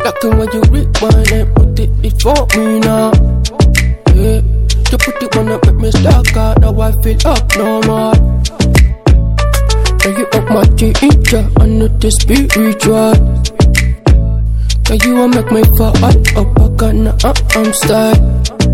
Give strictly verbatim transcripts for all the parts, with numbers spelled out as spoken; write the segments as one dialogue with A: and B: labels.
A: Like when you rewind and put it before me now. Yeah, you put it on up, make me stuck out. Now I feel up no more. Now you up my teacher, I know the spiritual. Cause you won't make me fall up, I got no uh, I'm style.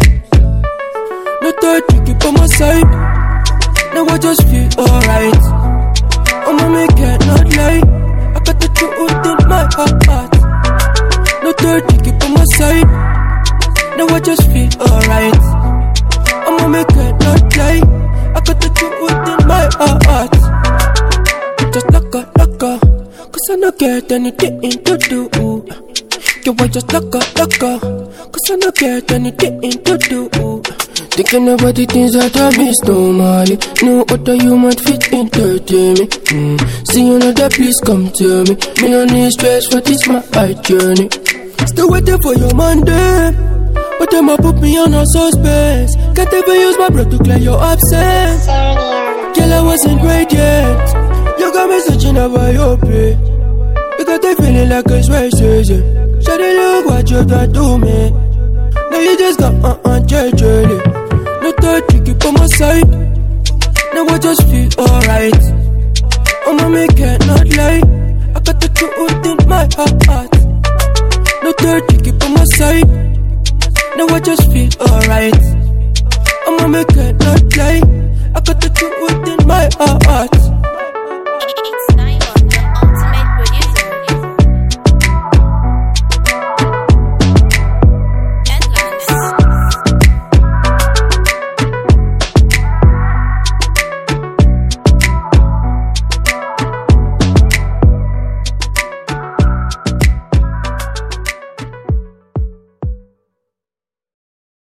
A: No third, you keep on my side. Now I just feel alright. I'ma make it not lie. I got the truth in my heart. No third, you keep on my side. Now I just feel alright. I'ma make it not lie. I got the truth in my heart. Just lock her, lock her, cause I don't get anything to do. You want just lock her, lock her, cause I don't get anything to do. Thinking about the things that I miss normally. No other human fit entertain me. mm. See another, please come to me. Me no need stress for this my hard journey. Still waiting for your Monday, but them a put me on a suspense. Can't even use my breath to clear your absence. Girl, I wasn't great yet. You got me searching about your play. You got the feeling like it's racism. Shawty, look what you done to me. Now you just got uh-uh, jelly. No third, you keep on my side. Now I just feel alright. I'ma make it not lie. I got the truth in my heart. No third, you keep on my side. Now I just feel alright. I'ma make it not lie. I got the truth in my heart.